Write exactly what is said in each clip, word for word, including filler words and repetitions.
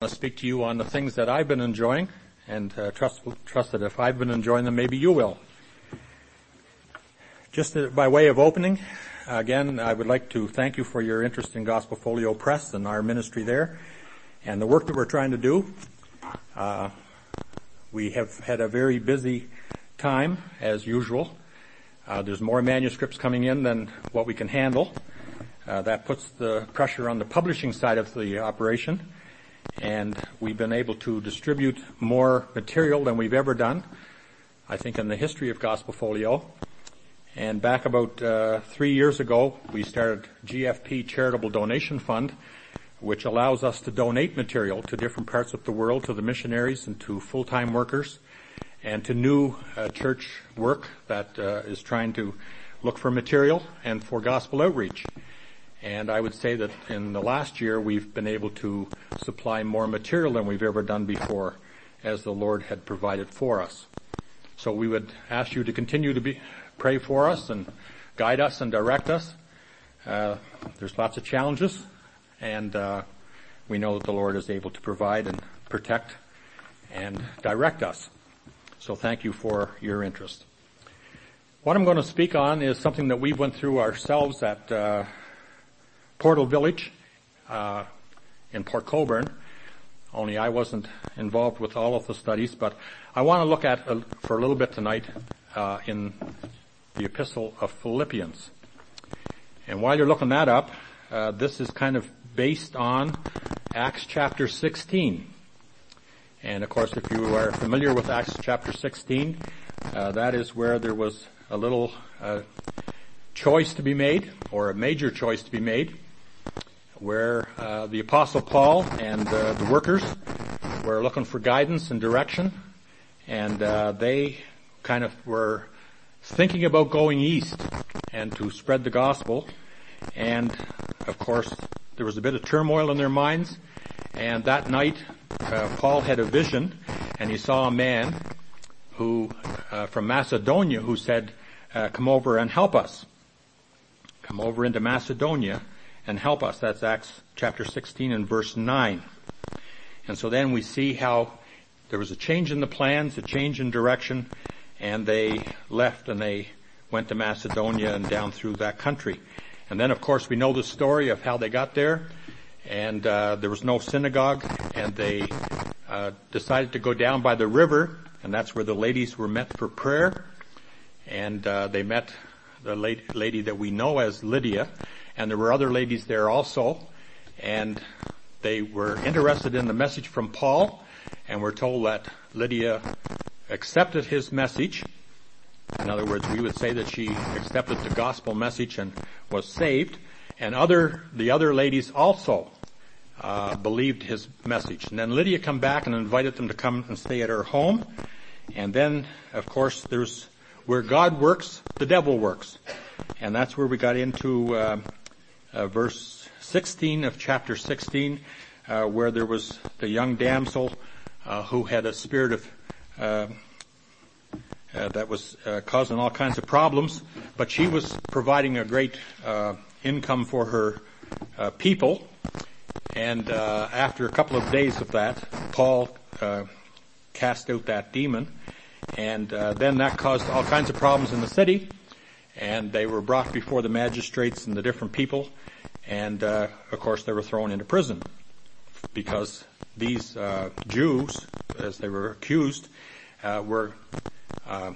I speak to you on the things that I've been enjoying, and uh, trust, trust that if I've been enjoying them, maybe you will. Just uh, by way of opening, again, I would like to thank you for your interest in Gospel Folio Press and our ministry there, and the work that we're trying to do. Uh, we have had a very busy time, as usual. Uh, there's more manuscripts coming in than what we can handle. Uh, that puts the pressure on the publishing side of the operation. And we've been able to distribute more material than we've ever done, I think, in the history of Gospel Folio. And back about uh, three years ago, we started G F P Charitable Donation Fund, which allows us to donate material to different parts of the world, to the missionaries and to full-time workers, and to new uh, church work that uh, is trying to look for material and for gospel outreach. And I would say that in the last year, we've been able to supply more material than we've ever done before, as the Lord had provided for us. So we would ask you to continue to be, pray for us and guide us and direct us. Uh, there's lots of challenges, and uh, we know that the Lord is able to provide and protect and direct us. So thank you for your interest. What I'm going to speak on is something that we went through ourselves at uh, Portal Village uh, in Port Colborne, only I wasn't involved with all of the studies, but I want to look at, uh, for a little bit tonight, uh, in the Epistle of Philippians. And while you're looking that up, uh, this is kind of based on Acts chapter sixteen. And of course, if you are familiar with Acts chapter sixteen, uh, that is where there was a little uh, choice to be made, or a major choice to be made, where uh, the Apostle Paul and uh, the workers were looking for guidance and direction, and uh, they kind of were thinking about going east and to spread the gospel. And of course, there was a bit of turmoil in their minds, and that night uh, Paul had a vision, and he saw a man who uh, from Macedonia who said, uh, come over and help us. Come over into Macedonia and help us. That's Acts chapter sixteen and verse nine. And so then we see how there was a change in the plans, a change in direction, and they left and they went to Macedonia and down through that country. And then, of course, we know the story of how they got there, and uh, there was no synagogue, and they uh, decided to go down by the river, and that's where the ladies were met for prayer. And uh, they met the lady that we know as Lydia, and there were other ladies there also, and they were interested in the message from Paul, and we're told that Lydia accepted his message. In other words, we would say that she accepted the gospel message and was saved, and other the other ladies also uh believed his message. And then Lydia come back and invited them to come and stay at her home, and then, of course, there's where God works, the devil works. And that's where we got into uh, uh, verse sixteen of chapter sixteen, uh, where there was the young damsel uh, who had a spirit of uh, uh, that was uh, causing all kinds of problems, but she was providing a great uh, income for her uh, people. And uh, after a couple of days of that, Paul uh, cast out that demon. And uh, then that caused all kinds of problems in the city, and they were brought before the magistrates and the different people, and uh, of course they were thrown into prison because these uh, Jews, as they were accused, uh, were uh,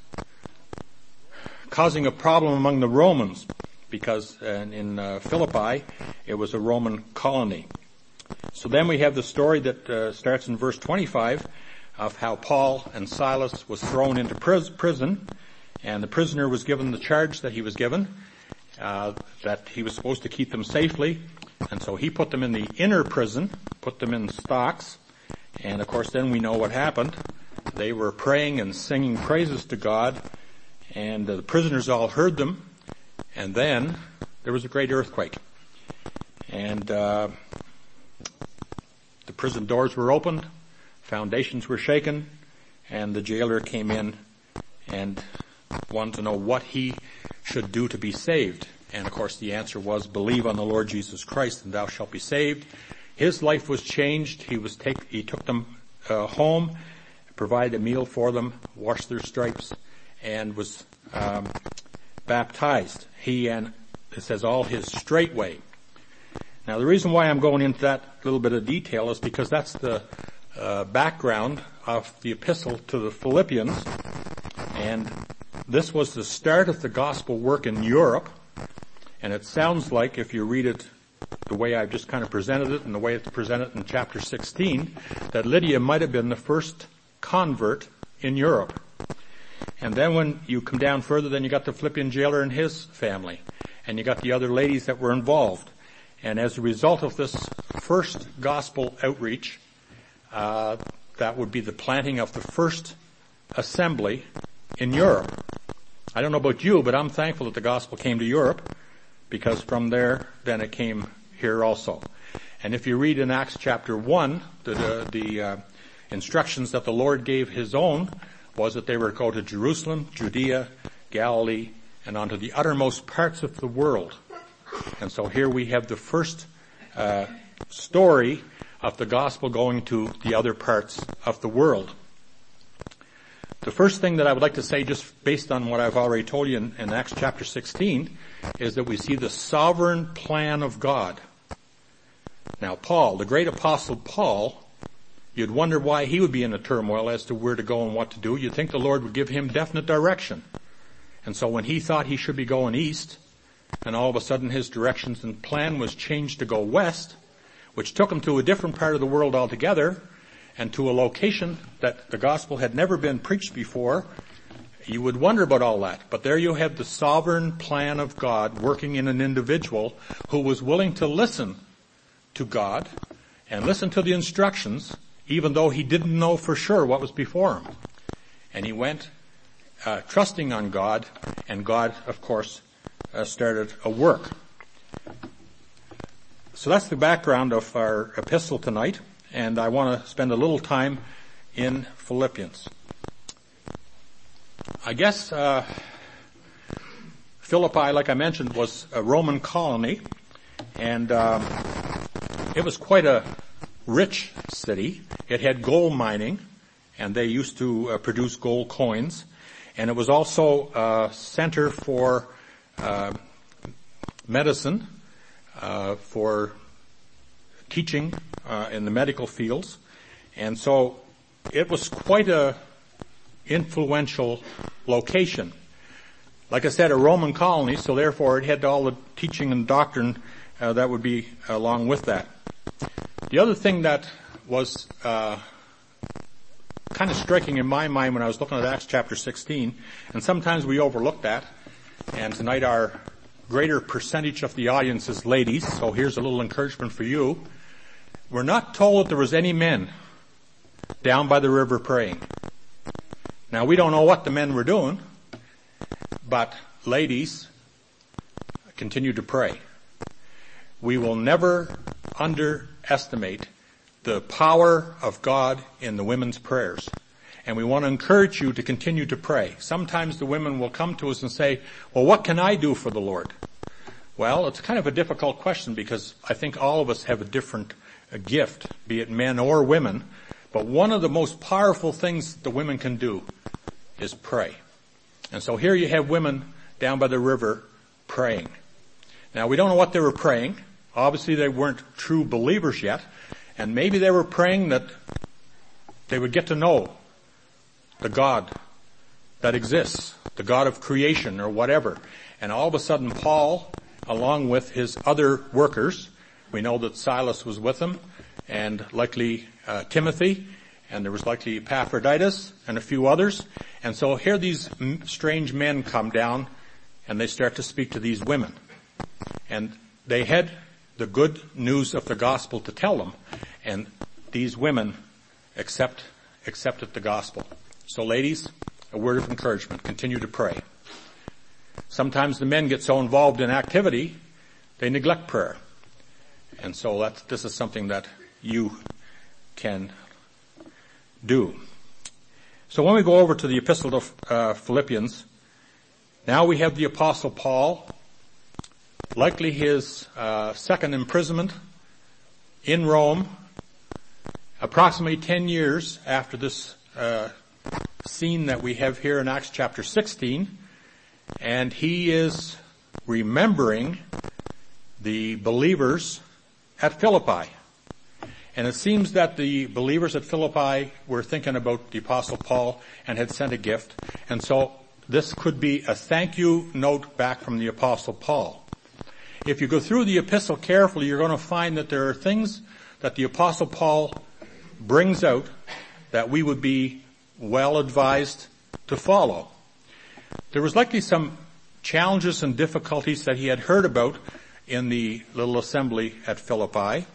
causing a problem among the Romans, because uh, in uh, Philippi it was a Roman colony. So then we have the story that uh, starts in verse twenty-five, of how Paul and Silas was thrown into prison, and the prisoner was given the charge that he was given, uh, that he was supposed to keep them safely, and so he put them in the inner prison, put them in stocks, and of course then we know what happened. They were praying and singing praises to God, and uh, the prisoners all heard them, and then there was a great earthquake, and uh, the prison doors were opened, foundations were shaken, and the jailer came in and wanted to know what he should do to be saved. And of course the answer was, believe on the Lord Jesus Christ and thou shalt be saved, his life was changed. He was take, he took them uh, home, provided a meal for them, washed their stripes, and was um, baptized. He and it says all his straightway. Now the reason why I'm going into that little bit of detail is because that's the uh, background of the epistle to the Philippians, and this was the start of the gospel work in Europe. And it sounds like, if you read it the way I've just kind of presented it and the way it's presented in chapter sixteen, that Lydia might have been the first convert in Europe. And then when you come down further, then you got the Philippian jailer and his family, and you got the other ladies that were involved. And as a result of this first gospel outreach, uh, that would be the planting of the first assembly in Europe. I don't know about you, but I'm thankful that the gospel came to Europe, because from there, then it came here also. And if you read in Acts chapter one, the, the, the uh, instructions that the Lord gave his own was that they were to go to Jerusalem, Judea, Galilee, and onto the uttermost parts of the world. And so here we have the first uh, story of the gospel going to the other parts of the world. The first thing that I would like to say, just based on what I've already told you in, in Acts chapter sixteen, is that we see the sovereign plan of God. Now Paul, the great apostle Paul, you'd wonder why he would be in a turmoil as to where to go and what to do. You'd think the Lord would give him definite direction. And so when he thought he should be going east, and all of a sudden his directions and plan was changed to go west, which took him to a different part of the world altogether, and to a location that the gospel had never been preached before, you would wonder about all that. But there you have the sovereign plan of God working in an individual who was willing to listen to God and listen to the instructions, even though he didn't know for sure what was before him. And he went uh, trusting on God, and God, of course, uh, started a work. So that's the background of our epistle tonight. And I want to spend a little time in Philippians. I guess uh, Philippi, like I mentioned, was a Roman colony, and um, it was quite a rich city. It had gold mining, and they used to uh, produce gold coins. And it was also a center for uh, medicine, uh, for teaching uh, in the medical fields. And so it was quite a influential location. Like I said, a Roman colony, so therefore it had all the teaching and doctrine uh, that would be along with that. The other thing that was uh kind of striking in my mind when I was looking at Acts chapter sixteen, and sometimes we overlook that, and tonight our greater percentage of the audience is ladies, so here's a little encouragement for you. We're not told that there was any men down by the river praying. Now, we don't know what the men were doing, but ladies continued to pray. We will never underestimate the power of God in the women's prayers. And we want to encourage you to continue to pray. Sometimes the women will come to us and say, well, what can I do for the Lord? Well, it's kind of a difficult question, because I think all of us have a different a gift, be it men or women. But one of the most powerful things the women can do is pray. And so here you have women down by the river praying. Now, we don't know what they were praying. Obviously, they weren't true believers yet. And maybe they were praying that they would get to know the God that exists, the God of creation or whatever. And all of a sudden, Paul, along with his other workers, we know that Silas was with him, and likely uh, Timothy, and there was likely Epaphroditus and a few others. And so here these m- strange men come down, and they start to speak to these women. And they had the good news of the gospel to tell them, and these women accept accepted the gospel. So ladies, a word of encouragement. Continue to pray. Sometimes the men get so involved in activity, they neglect prayer. And so that's, this is something that you can do. So when we go over to the epistle of uh, Philippians, now we have the apostle Paul, likely his uh, second imprisonment in Rome, approximately ten years after this uh, scene that we have here in Acts chapter sixteen, and he is remembering the believers at Philippi. And it seems that the believers at Philippi were thinking about the Apostle Paul and had sent a gift. And so this could be a thank you note back from the Apostle Paul. If you go through the epistle carefully, you're going to find that there are things that the Apostle Paul brings out that we would be well advised to follow. There was likely some challenges and difficulties that he had heard about in the little assembly at Philippi,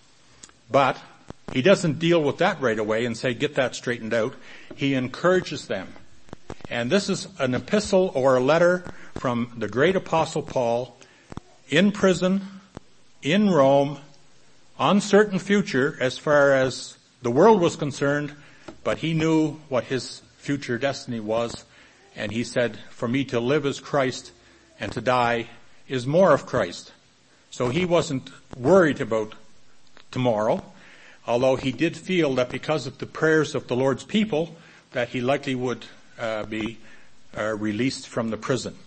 but he doesn't deal with that right away and say, get that straightened out. He encourages them. And this is an epistle or a letter from the great Apostle Paul in prison, in Rome, uncertain future as far as the world was concerned, but he knew what his future destiny was. And he said, for me to live is Christ and to die is more of Christ. So he wasn't worried about tomorrow, although he did feel that because of the prayers of the Lord's people, that he likely would uh, be uh, released from the prison.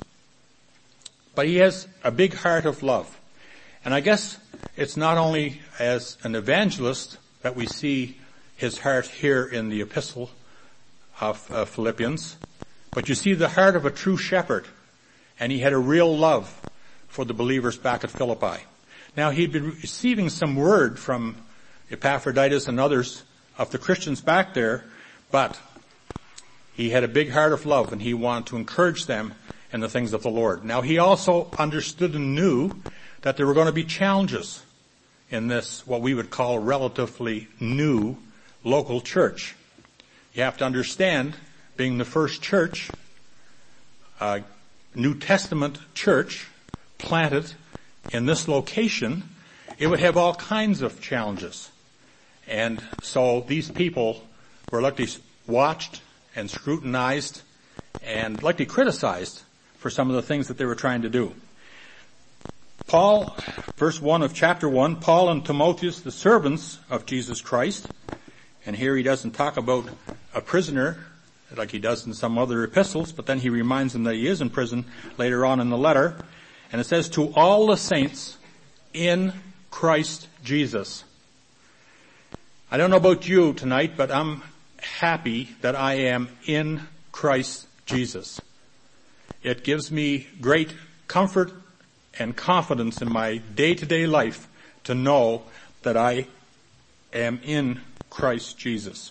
But he has a big heart of love. And I guess it's not only as an evangelist that we see his heart here in the epistle of uh, Philippians, but you see the heart of a true shepherd. And he had a real love for the believers back at Philippi. Now, he'd been receiving some word from Epaphroditus and others of the Christians back there, but he had a big heart of love and he wanted to encourage them in the things of the Lord. Now, he also understood and knew that there were going to be challenges in this, what we would call relatively new local church. You have to understand, being the first church, uh, New Testament church planted in this location, it would have all kinds of challenges. And so these people were likely watched and scrutinized and likely criticized for some of the things that they were trying to do. Paul, verse one of chapter one, Paul and Timotheus, the servants of Jesus Christ, and here he doesn't talk about a prisoner like he does in some other epistles, but then he reminds them that he is in prison later on in the letter. And it says, to all the saints in Christ Jesus. I don't know about you tonight, but I'm happy that I am in Christ Jesus. It gives me great comfort and confidence in my day-to-day life to know that I am in Christ Jesus.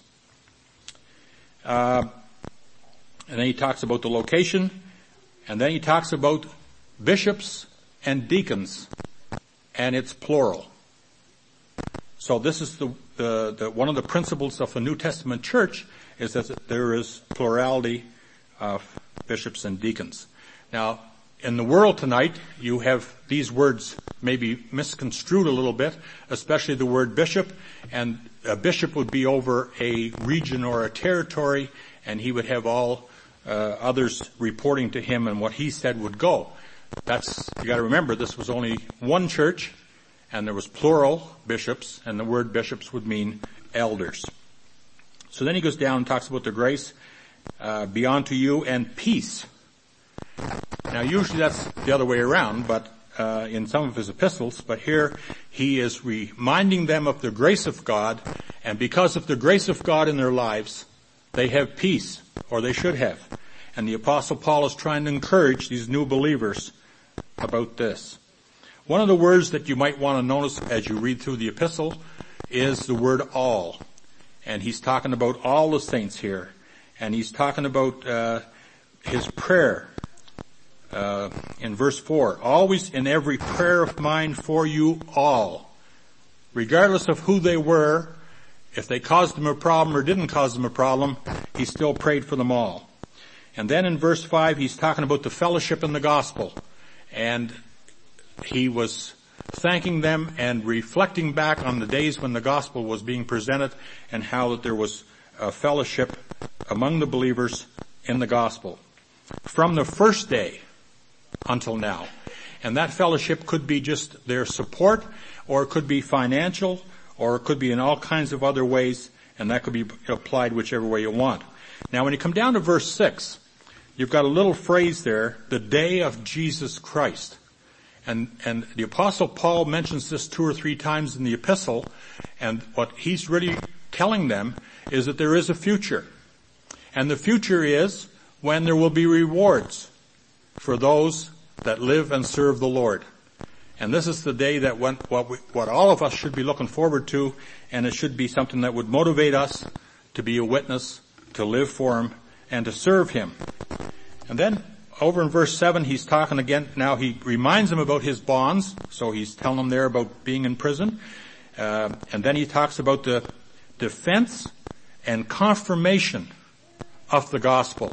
Uh, and then he talks about the location, and then he talks about bishops and deacons, and it's plural. So this is the, the, the one of the principles of the New Testament church is that there is plurality of bishops and deacons. Now, in the world tonight, you have these words maybe misconstrued a little bit, especially the word bishop, and a bishop would be over a region or a territory, and he would have all uh, others reporting to him, and what he said would go. That's, you gotta remember, this was only one church, and there was plural bishops, and the word bishops would mean elders. So then he goes down and talks about the grace, uh, be unto you and peace. Now usually that's the other way around, but, uh, in some of his epistles, but here he is reminding them of the grace of God, and because of the grace of God in their lives, they have peace, or they should have. And the Apostle Paul is trying to encourage these new believers about this. One of the words that you might want to notice as you read through the epistle is the word all. And he's talking about all the saints here. And he's talking about uh his prayer uh in verse four. Always in every prayer of mine for you all, regardless of who they were, if they caused him a problem or didn't cause them a problem, he still prayed for them all. And then in verse five, he's talking about the fellowship in the gospel. And he was thanking them and reflecting back on the days when the gospel was being presented and how that there was a fellowship among the believers in the gospel from the first day until now. And that fellowship could be just their support, or it could be financial, or it could be in all kinds of other ways, and that could be applied whichever way you want. Now when you come down to verse six, you've got a little phrase there, the day of Jesus Christ. And, and the Apostle Paul mentions this two or three times in the epistle, and what he's really telling them is that there is a future. And the future is when there will be rewards for those that live and serve the Lord. And this is the day that when, what, we, what all of us should be looking forward to, and it should be something that would motivate us to be a witness, to live for Him, and to serve Him. And then over in verse seven, he's talking again. Now he reminds them about his bonds, so he's telling them there about being in prison. Uh, and then he talks about the defense and confirmation of the gospel.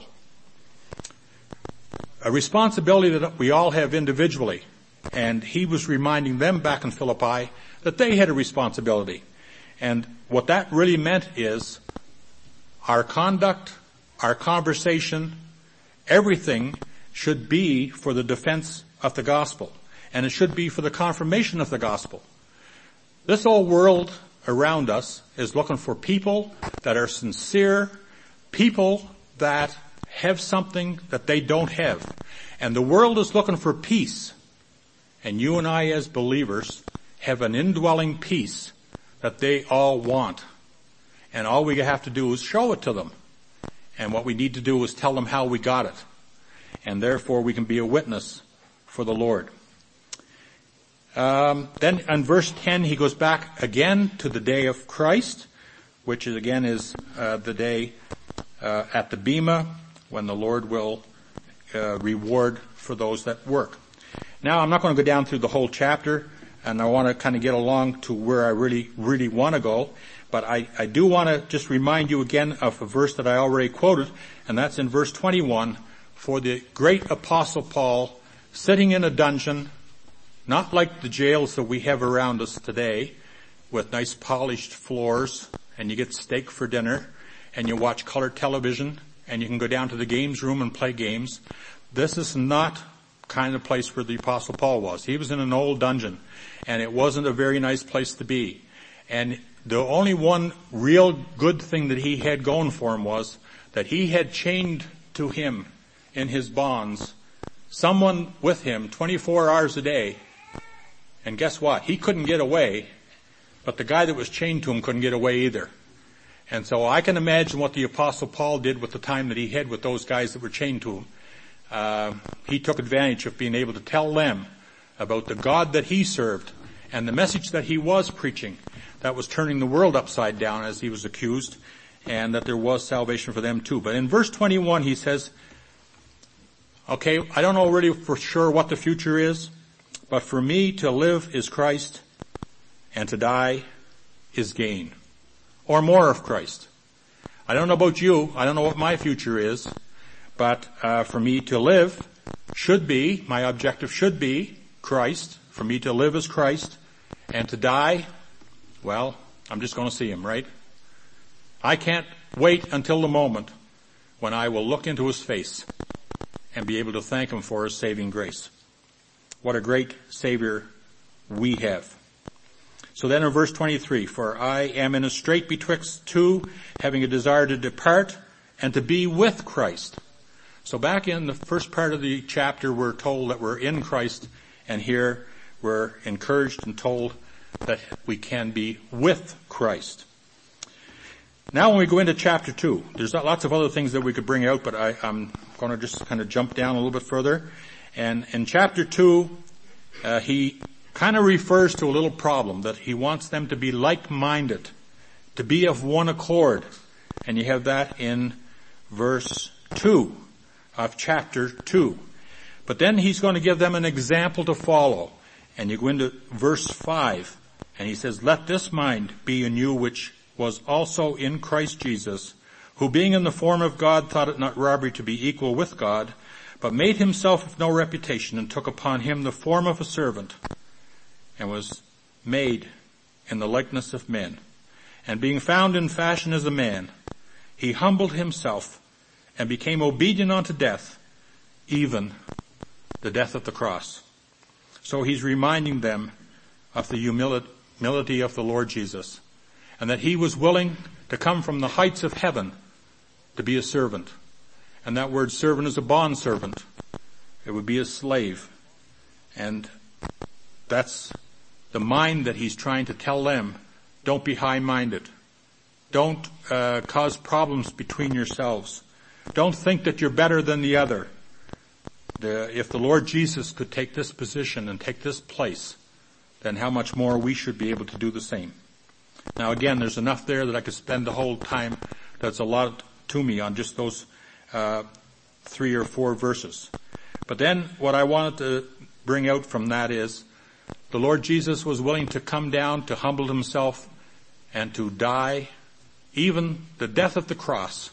A responsibility that we all have individually. And he was reminding them back in Philippi that they had a responsibility. And what that really meant is our conduct, our conversation, everything should be for the defense of the gospel. And it should be for the confirmation of the gospel. This whole world around us is looking for people that are sincere, people that have something that they don't have. And the world is looking for peace. And you and I as believers have an indwelling peace that they all want. And all we have to do is show it to them. And what we need to do is tell them how we got it. And therefore we can be a witness for the Lord. Um, then in verse ten he goes back again to the day of Christ, which is again is uh, the day uh, at the Bema when the Lord will uh, reward for those that work. Now I'm not going to go down through the whole chapter, and I want to kind of get along to where I really, really want to go. But I, I do want to just remind you again of a verse that I already quoted, and that's in verse twenty-one. For the great Apostle Paul, sitting in a dungeon, not like the jails that we have around us today, with nice polished floors, and you get steak for dinner, and you watch color television, and you can go down to the games room and play games. This is not kind of place where the Apostle Paul was. He was in an old dungeon, and it wasn't a very nice place to be. And the only one real good thing that he had going for him was that he had chained to him in his bonds someone with him twenty-four hours a day. And guess what? He couldn't get away, but the guy that was chained to him couldn't get away either. And so I can imagine what the Apostle Paul did with the time that he had with those guys that were chained to him. Uh, he took advantage of being able to tell them about the God that he served and the message that he was preaching that was turning the world upside down as he was accused, and that there was salvation for them too. But in verse twenty-one he says, okay, I don't know really for sure what the future is, but for me to live is Christ and to die is gain. Or more of Christ. I don't know about you. I don't know what my future is. But uh, for me to live should be, my objective should be Christ. For me to live is Christ. And to die, well, I'm just going to see Him, right? I can't wait until the moment when I will look into His face and be able to thank Him for His saving grace. What a great Savior we have. So then in verse twenty-three, for I am in a strait betwixt two, having a desire to depart and to be with Christ. So back in the first part of the chapter, we're told that we're in Christ, and here we're encouraged and told that we can be with Christ. Now when we go into chapter two, there's lots of other things that we could bring out, but I, I'm going to just kind of jump down a little bit further. And in chapter two, uh, he kind of refers to a little problem, that he wants them to be like-minded, to be of one accord. And you have that in verse two of chapter two. But then he's going to give them an example to follow. And you go into verse five, and he says, let this mind be in you which was also in Christ Jesus, who being in the form of God thought it not robbery to be equal with God, but made himself of no reputation, and took upon him the form of a servant, and was made in the likeness of men. And being found in fashion as a man, he humbled himself and became obedient unto death, even the death of the cross. So he's reminding them of the humility, humility of the Lord Jesus, and that he was willing to come from the heights of heaven to be a servant. And that word servant is a bondservant. It would be a slave. And that's the mind that he's trying to tell them. Don't be high-minded. Don't uh, cause problems between yourselves. Don't think that you're better than the other. The, if the Lord Jesus could take this position and take this place, then how much more we should be able to do the same. Now again, there's enough there that I could spend the whole time. That's a lot to me on just those uh, three or four verses. But then what I wanted to bring out from that is the Lord Jesus was willing to come down, to humble himself, and to die, even the death of the cross.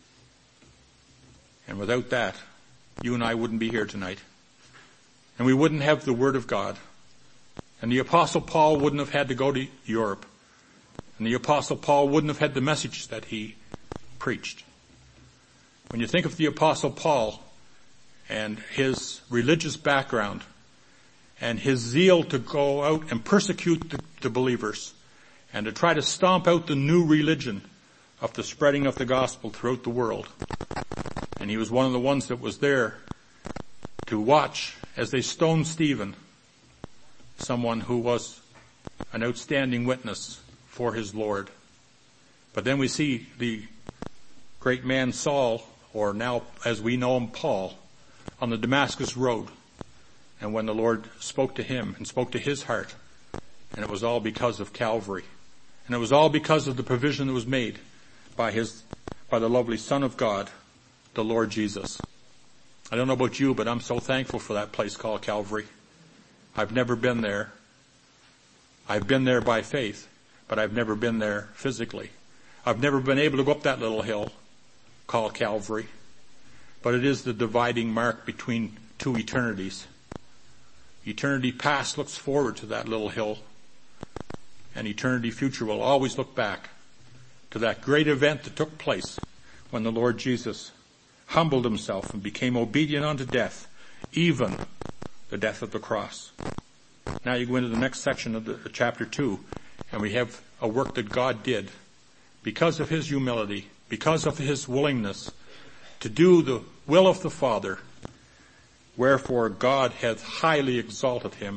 And without that, you and I wouldn't be here tonight. And we wouldn't have the Word of God. And the Apostle Paul wouldn't have had to go to Europe. And the Apostle Paul wouldn't have had the message that he preached. When you think of the Apostle Paul and his religious background and his zeal to go out and persecute the, the believers and to try to stomp out the new religion of the spreading of the gospel throughout the world. And he was one of the ones that was there to watch as they stoned Stephen, someone who was an outstanding witness for his Lord. But then we see the great man Saul, or now as we know him, Paul, on the Damascus road. And when the Lord spoke to him and spoke to his heart, and it was all because of Calvary. And it was all because of the provision that was made by his, by the lovely Son of God, the Lord Jesus. I don't know about you, but I'm so thankful for that place called Calvary. I've never been there. I've been there by faith, but I've never been there physically. I've never been able to go up that little hill called Calvary. But it is the dividing mark between two eternities. Eternity past looks forward to that little hill, and eternity future will always look back to that great event that took place when the Lord Jesus humbled himself and became obedient unto death, even the death of the cross. Now you go into the next section of the, the chapter two, and we have a work that God did because of his humility, because of his willingness to do the will of the Father. Wherefore God hath highly exalted him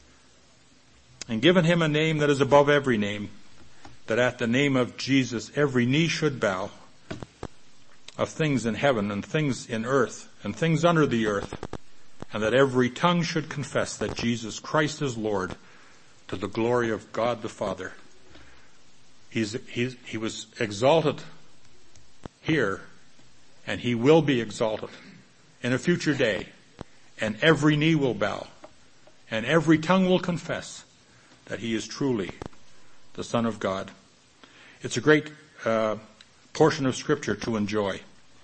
and given him a name that is above every name, that at the name of Jesus every knee should bow, of things in heaven and things in earth and things under the earth, and that every tongue should confess that Jesus Christ is Lord, to the glory of God the Father. He's, he's, he was exalted here, and he will be exalted in a future day, and every knee will bow, and every tongue will confess that he is truly the Son of God. It's a great uh, portion of Scripture to enjoy.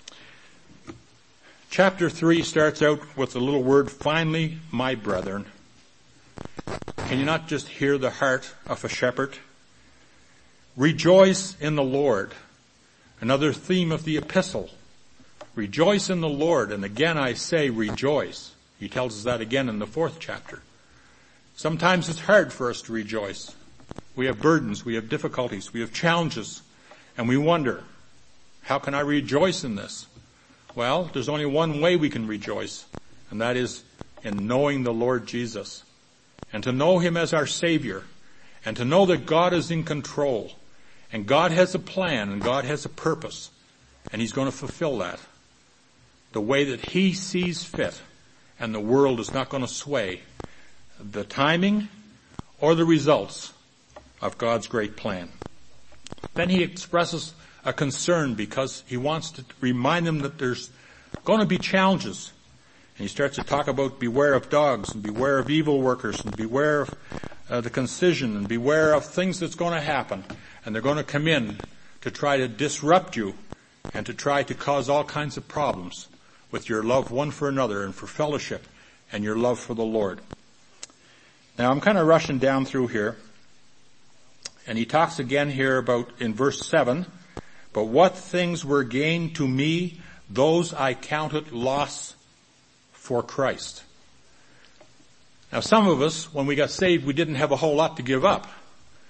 Chapter three starts out with the little word, finally, my brethren. Can you not just hear the heart of a shepherd? Rejoice in the Lord. Another theme of the epistle. Rejoice in the Lord. And again I say rejoice. He tells us that again in the fourth chapter. Sometimes it's hard for us to rejoice. We have burdens, we have difficulties, we have challenges, and we wonder, how can I rejoice in this? Well, there's only one way we can rejoice, and that is in knowing the Lord Jesus, and to know him as our Savior, and to know that God is in control, and God has a plan, and God has a purpose, and he's going to fulfill that the way that he sees fit, and the world is not going to sway the timing or the results of God's great plan. Then he expresses a concern because he wants to remind them that there's going to be challenges. And he starts to talk about beware of dogs and beware of evil workers and beware of uh, the concision and beware of things that's going to happen. And they're going to come in to try to disrupt you and to try to cause all kinds of problems with your love one for another and for fellowship and your love for the Lord. Now I'm kind of rushing down through here. And he talks again here about in verse seven, but what things were gained to me, those I counted loss for Christ. Now some of us, when we got saved, we didn't have a whole lot to give up.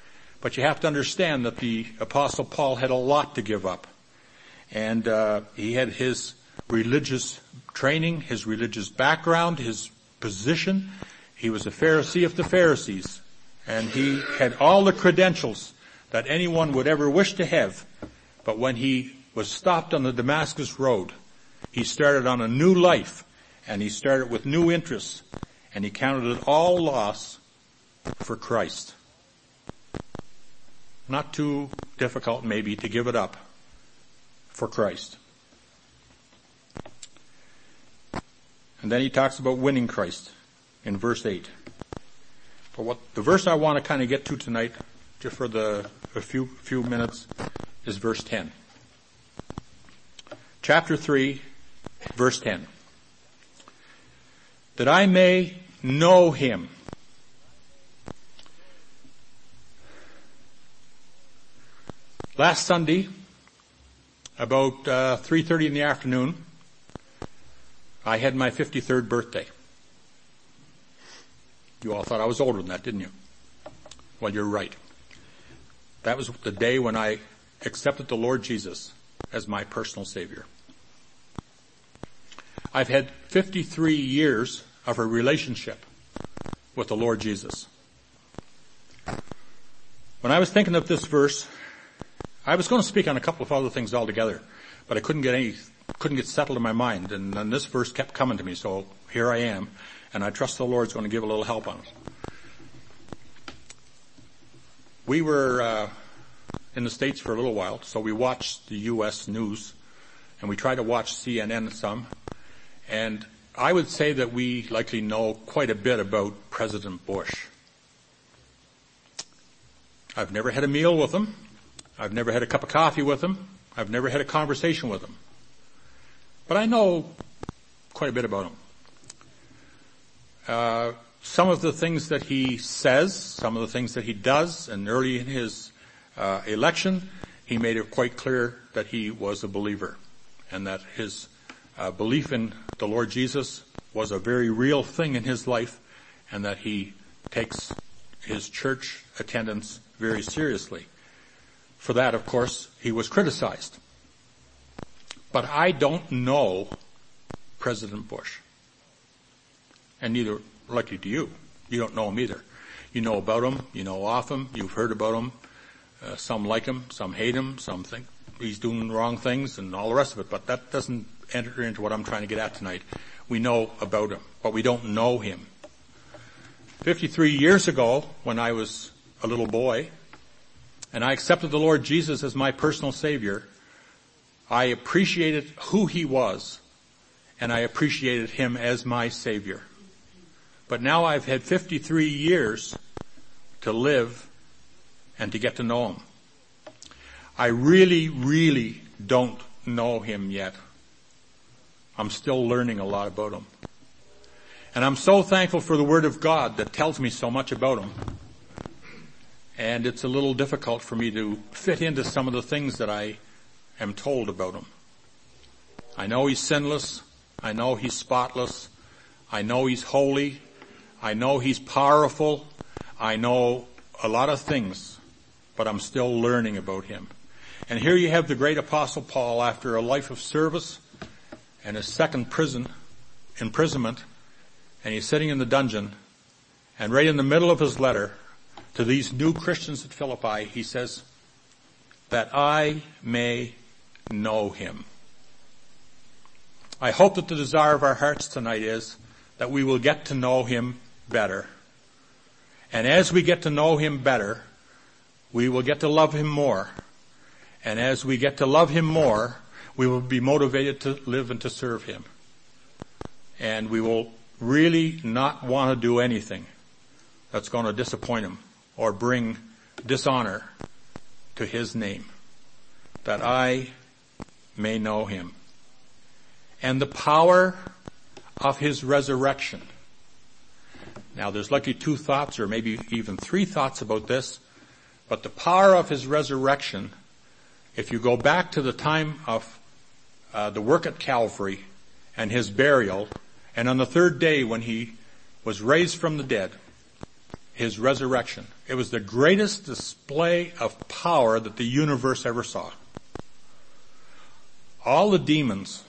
But you have to understand that the Apostle Paul had a lot to give up. And uh, he had his religious training, his religious background, his position. He was a Pharisee of the Pharisees. And he had all the credentials that anyone would ever wish to have. But when he was stopped on the Damascus Road, he started on a new life. And he started with new interests. And he counted it all loss for Christ. Not too difficult, maybe, to give it up for Christ. And then he talks about winning Christ in verse eight. But what the verse I want to kind of get to tonight, just for the a few few minutes, is verse ten. Chapter three, verse ten. That I may know him. Last Sunday, about uh, three thirty in the afternoon, I had my fifty-third birthday. You all thought I was older than that, didn't you? Well, you're right. That was the day when I accepted the Lord Jesus as my personal Savior. I've had fifty-three years of a relationship with the Lord Jesus. When I was thinking of this verse, I was going to speak on a couple of other things altogether, but I couldn't get any, couldn't get settled in my mind, and then this verse kept coming to me, so here I am, and I trust the Lord's going to give a little help on it. We were uh, in the States for a little while, so we watched the U S news, and we tried to watch C N N some, and I would say that we likely know quite a bit about President Bush. I've never had a meal with him. I've never had a cup of coffee with him. I've never had a conversation with him. But I know quite a bit about him. Uh, some of the things that he says, some of the things that he does, and early in his uh, election, he made it quite clear that he was a believer and that his uh, belief in the Lord Jesus was a very real thing in his life and that he takes his church attendance very seriously. For that, of course, he was criticized. But I don't know President Bush. And neither, likely do you. You don't know him either. You know about him. You know of him. You've heard about him. Uh, some like him. Some hate him. Some think he's doing wrong things and all the rest of it. But that doesn't enter into what I'm trying to get at tonight. We know about him, but we don't know him. fifty-three years ago, when I was a little boy, and I accepted the Lord Jesus as my personal Savior, I appreciated who he was, and I appreciated him as my Savior. But now I've had fifty-three years to live and to get to know him. I really, really don't know him yet. I'm still learning a lot about him. And I'm so thankful for the Word of God that tells me so much about him. And it's a little difficult for me to fit into some of the things that I am told about him. I know he's sinless. I know he's spotless. I know he's holy. I know he's powerful. I know a lot of things, but I'm still learning about him. And here you have the great Apostle Paul, after a life of service and a second prison, imprisonment, and he's sitting in the dungeon, and right in the middle of his letter to these new Christians at Philippi, he says, that I may know him. I hope that the desire of our hearts tonight is that we will get to know him better. And as we get to know him better, we will get to love him more. And as we get to love him more, we will be motivated to live and to serve him. And we will really not want to do anything that's going to disappoint him or bring dishonor to his name. That I may know him. And the power of his resurrection. Now there's likely two thoughts or maybe even three thoughts about this, but the power of his resurrection, if you go back to the time of uh, the work at Calvary and his burial, and on the third day when he was raised from the dead, his resurrection. It was the greatest display of power that the universe ever saw. All the demons,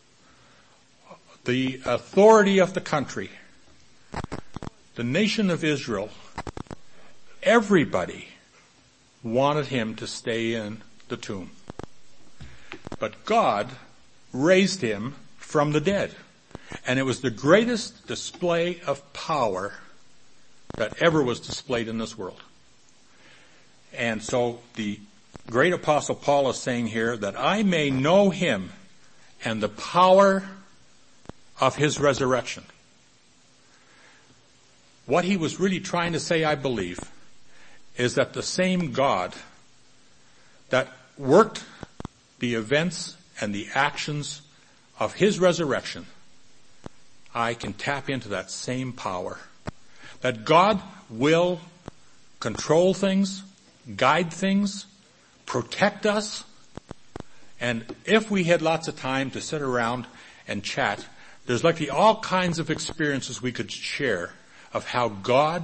the authority of the country, the nation of Israel, everybody wanted him to stay in the tomb. But God raised him from the dead. And it was the greatest display of power that ever was displayed in this world. And so the great apostle Paul is saying here that I may know him and the power of his resurrection. What he was really trying to say, I believe, is that the same God that worked the events and the actions of his resurrection, I can tap into that same power. That God will control things, guide things, protect us. And if we had lots of time to sit around and chat, there's likely all kinds of experiences we could share of how God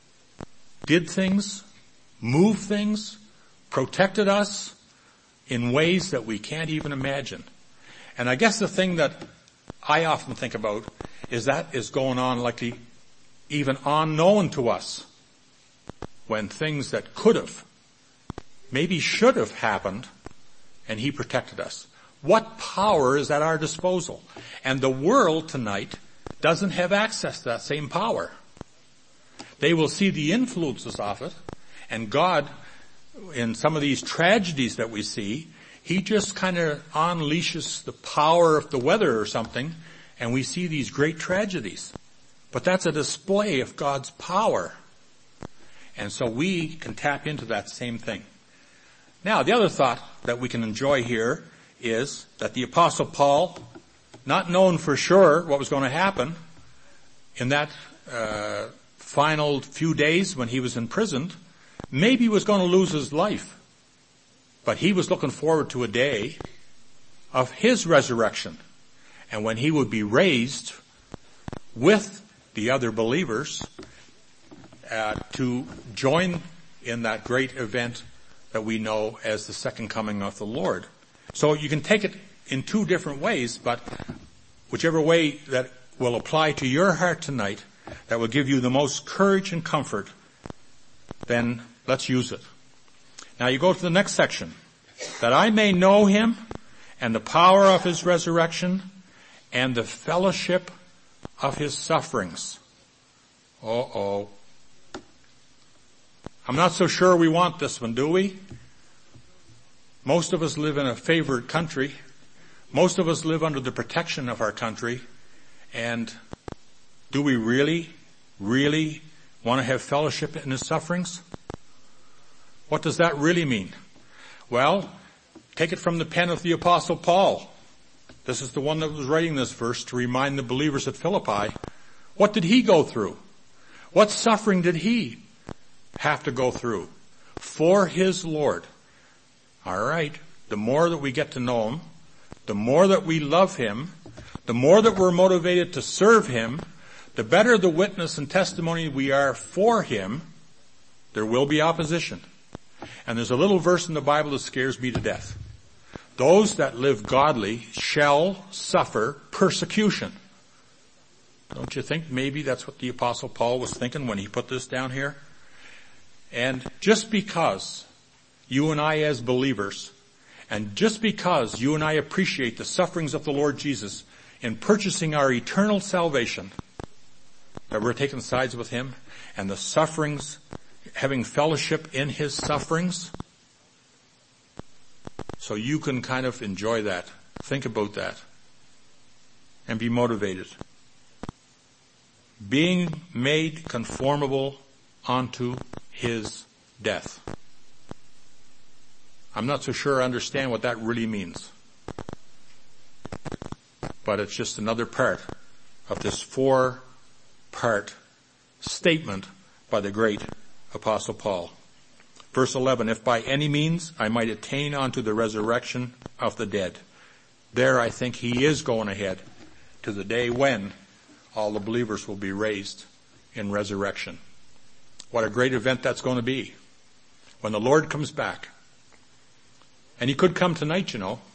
did things, moved things, protected us in ways that we can't even imagine. And I guess the thing that I often think about is that is going on likely even unknown to us when things that could have, maybe should have happened, and he protected us. What power is at our disposal? And the world tonight doesn't have access to that same power. They will see the influences of it, and God, in some of these tragedies that we see, he just kind of unleashes the power of the weather or something, and we see these great tragedies. But that's a display of God's power. And so we can tap into that same thing. Now, the other thought that we can enjoy here is that the Apostle Paul, not knowing for sure what was going to happen in that uh, final few days when he was imprisoned, maybe he was going to lose his life. But he was looking forward to a day of his resurrection. And when he would be raised with the other believers uh, to join in that great event that we know as the second coming of the Lord. So you can take it in two different ways, but whichever way that will apply to your heart tonight, that will give you the most courage and comfort, then let's use it. Now you go to the next section. That I may know him and the power of his resurrection and the fellowship of his sufferings. Uh-oh. I'm not so sure we want this one, do we? Most of us live in a favored country. Most of us live under the protection of our country. And do we really, really want to have fellowship in his sufferings? What does that really mean? Well, take it from the pen of the Apostle Paul. This is the one that was writing this verse to remind the believers at Philippi. What did he go through? What suffering did he have to go through for his Lord? All right, the more that we get to know him, the more that we love him, the more that we're motivated to serve him, the better the witness and testimony we are for him, there will be opposition. And there's a little verse in the Bible that scares me to death. Those that live godly shall suffer persecution. Don't you think maybe that's what the Apostle Paul was thinking when he put this down here? And just because you and I as believers, and just because you and I appreciate the sufferings of the Lord Jesus in purchasing our eternal salvation, that we're taking sides with him, and the sufferings, having fellowship in his sufferings, so you can kind of enjoy that. Think about that. And be motivated. Being made conformable unto his death. I'm not so sure I understand what that really means. But it's just another part of this four-part statement by the great Apostle Paul. Verse eleven, if by any means I might attain unto the resurrection of the dead. There I think he is going ahead to the day when all the believers will be raised in resurrection. What a great event that's going to be when the Lord comes back. And he could come tonight, you know.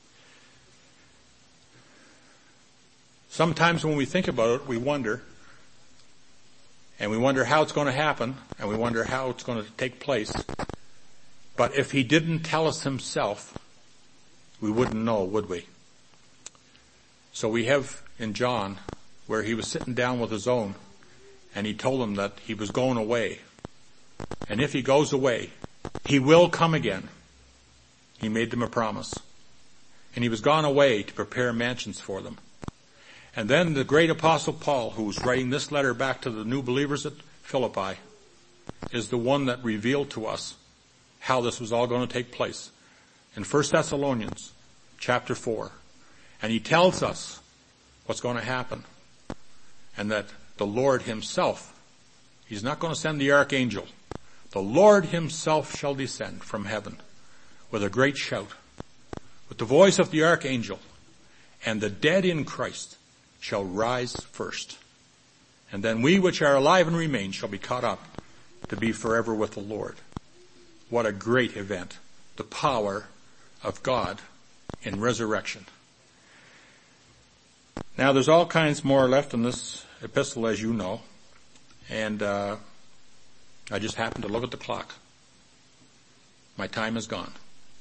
Sometimes when we think about it, we wonder, and we wonder how it's going to happen, and we wonder how it's going to take place. But if he didn't tell us himself, we wouldn't know, would we? So we have in John, where he was sitting down with his own, and he told them that he was going away. And if he goes away, he will come again. He made them a promise. And he was gone away to prepare mansions for them. And then the great apostle Paul, who was writing this letter back to the new believers at Philippi, is the one that revealed to us how this was all going to take place. In First Thessalonians chapter four. And he tells us what's going to happen. And that the Lord himself, he's not going to send the archangel. The Lord himself shall descend from heaven with a great shout, with the voice of the archangel, and the dead in Christ shall rise first. And then we which are alive and remain shall be caught up to be forever with the Lord. What a great event. The power of God in resurrection. Now there's all kinds more left in this epistle, as you know. And uh I just happened to look at the clock. My time is gone.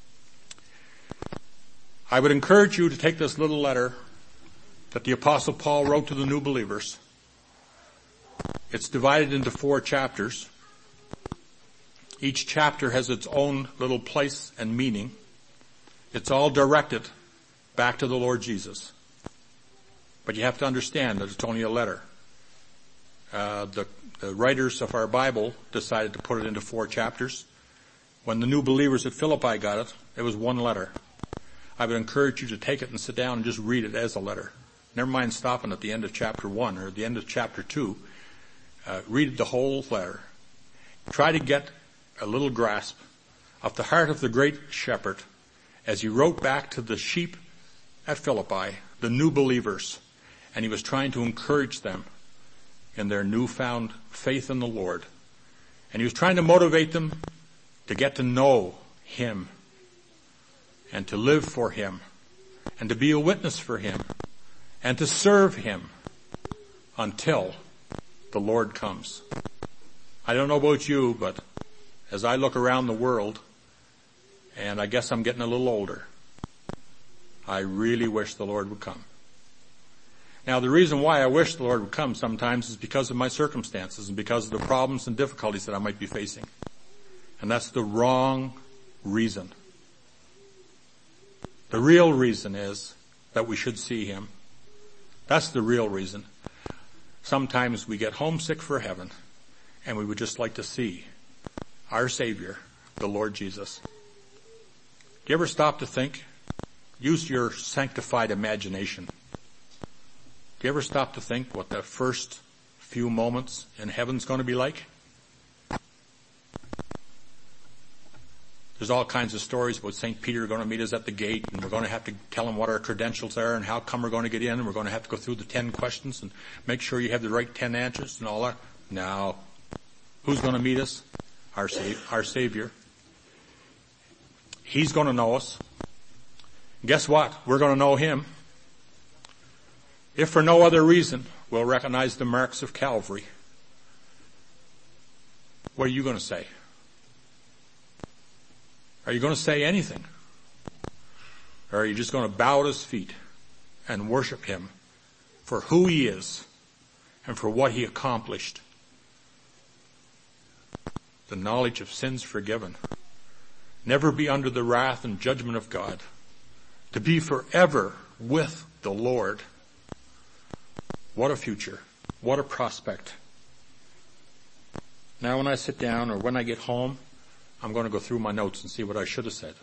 I would encourage you to take this little letter that the Apostle Paul wrote to the new believers. It's divided into four chapters. Each chapter has its own little place and meaning. It's all directed back to the Lord Jesus. But you have to understand that it's only a letter. Uh, the, the writers of our Bible decided to put it into four chapters. When the new believers at Philippi got it, it was one letter. I would encourage you to take it and sit down and just read it as a letter. Never mind stopping at the end of chapter one or the end of chapter two. Uh, read the whole letter. Try to get a little grasp of the heart of the great shepherd as he wrote back to the sheep at Philippi, the new believers, and he was trying to encourage them in their newfound faith in the Lord. And he was trying to motivate them to get to know him and to live for him and to be a witness for him and to serve him until the Lord comes. I don't know about you, but as I look around the world, and I guess I'm getting a little older, I really wish the Lord would come. Now, the reason why I wish the Lord would come sometimes is because of my circumstances and because of the problems and difficulties that I might be facing. And that's the wrong reason. The real reason is that we should see him. That's the real reason. Sometimes we get homesick for heaven, and we would just like to see our Savior, the Lord Jesus. Do you ever stop to think? Use your sanctified imagination. Do you ever stop to think what the first few moments in heaven's going to be like? There's all kinds of stories about Saint Peter going to meet us at the gate, and we're going to have to tell him what our credentials are and how come we're going to get in, and we're going to have to go through the ten questions and make sure you have the right ten answers and all that. Now, who's going to meet us? Our, sa- our Savior. He's going to know us. Guess what? We're going to know him. If for no other reason, we'll recognize the marks of Calvary. What are you going to say? Are you going to say anything? Or are you just going to bow at his feet and worship him for who he is and for what he accomplished? The knowledge of sins forgiven. Never be under the wrath and judgment of God. To be forever with the Lord. What a future. What a prospect. Now when I sit down or when I get home, I'm going to go through my notes and see what I should have said.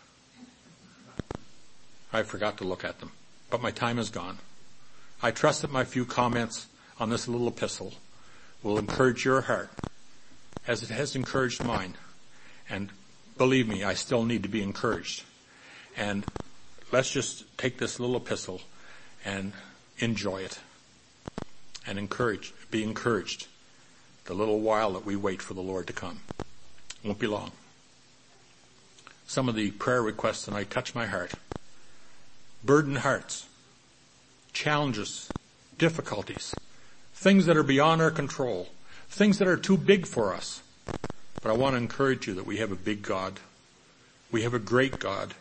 I forgot to look at them, but my time is gone. I trust that my few comments on this little epistle will encourage your heart as it has encouraged mine. And believe me, I still need to be encouraged. And let's just take this little epistle and enjoy it and encourage, be encouraged the little while that we wait for the Lord to come. It won't be long. Some of the prayer requests tonight touch my heart. Burdened hearts, challenges, difficulties, things that are beyond our control, things that are too big for us. But I want to encourage you that we have a big God. We have a great God.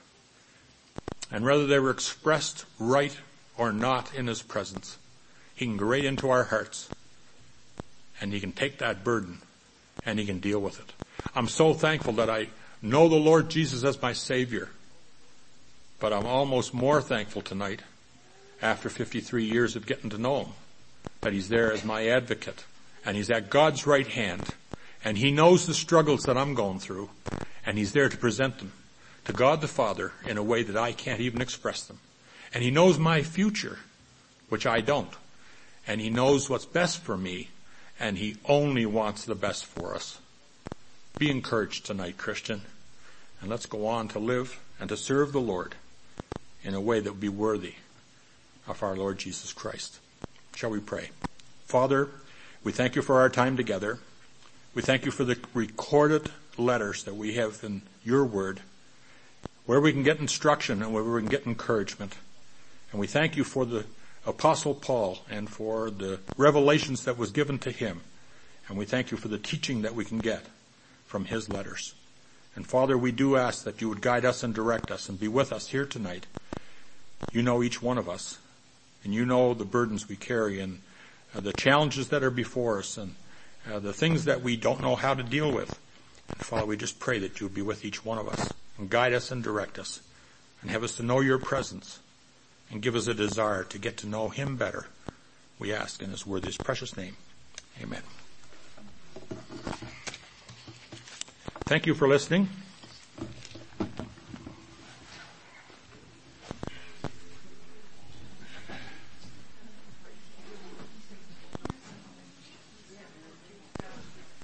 And whether they were expressed right or not in His presence, He can go right into our hearts, and He can take that burden, and He can deal with it. I'm so thankful that I know the Lord Jesus as my Savior, but I'm almost more thankful tonight, after fifty-three years of getting to know Him, that He's there as my advocate, and He's at God's right hand, and He knows the struggles that I'm going through, and He's there to present them to God the Father in a way that I can't even express them. And He knows my future, which I don't. And He knows what's best for me, and He only wants the best for us. Be encouraged tonight, Christian, and let's go on to live and to serve the Lord in a way that will be worthy of our Lord Jesus Christ. Shall we pray? Father, we thank You for our time together. We thank You for the recorded letters that we have in Your Word, where we can get instruction and where we can get encouragement. And we thank You for the Apostle Paul and for the revelations that was given to him. And we thank You for the teaching that we can get from his letters. And Father, we do ask that You would guide us and direct us and be with us here tonight. You know each one of us, and You know the burdens we carry and uh, the challenges that are before us and uh, the things that we don't know how to deal with. And Father, we just pray that You would be with each one of us and guide us and direct us and have us to know Your presence and give us a desire to get to know Him better. We ask in His word, His precious name. Amen. Thank you for listening.